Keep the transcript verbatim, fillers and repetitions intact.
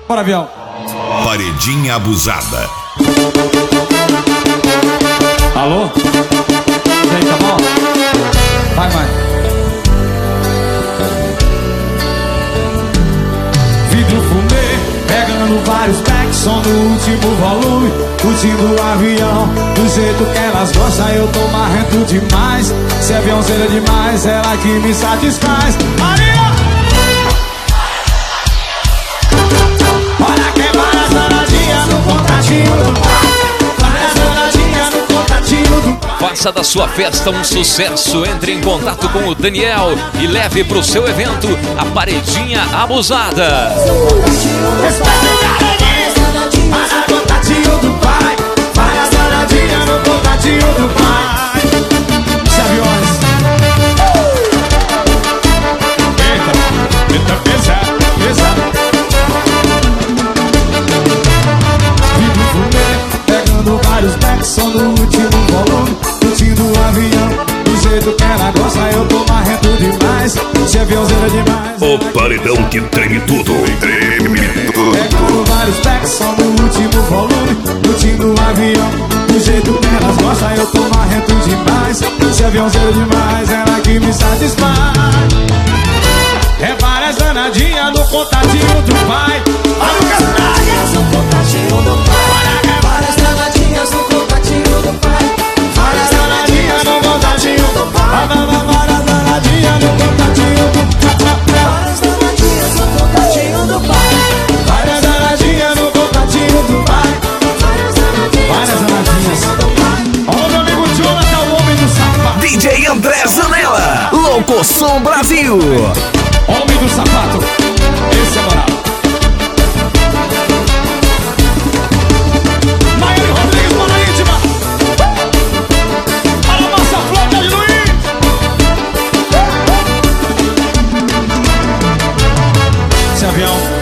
Bora, avião. Paredinha abusada. Alô? E aí, tá bom? Vai, mãe. Vidro fumê, pegando vários packs, som no último volume, curtindo o avião, do jeito que elas gostam, eu tô marrento demais. Se aviãozeira demais, ela que me satisfaz. Maria! Olha quem vai as danadinhas no contatinho do pai. Vai as danadinhas no contatinho do pai. Faça da sua festa um sucesso. Entre em contato com o Daniel e leve pro seu evento a Paredinha Abusada. Vai no contatinho do pai. Vai as danadinhas no contatinho do pai. Os aviões. Eita, eita, pesado, pesado. Vidro fumê, pegando vários packs, som no último volume, curtindo o avião, do jeito que ela gosta, eu tô marrento demais. Se aviãozeira demais. O paredão que treme tudo. Treme tudo. Pegando vários packs, som no último volume, curtindo o avião, do jeito que elas gostam, eu tô marrento demais. Se aviãozeira demais, ela que me satisfaz. É várias danadinhas no contatinho do pai. Olha o danadinhas no contatinho do pai. Várias danadinhas no contatinho do pai. Várias danadinhas no contatinho do pai. Várias danadinhas no contatinho do pai. Várias danadinhas no contatinho do pai. Várias danadinhas no contatinho do pai. Várias danadinhas do pai. Ó, meu amigo Jonathan, o homem do sapato. D J André Zanella, Locosom Brasil. Homem do sapato, esse é moral. Maiane Rodrigues, Mona Íntima. Para a nossa flota de Luiz. Esse avião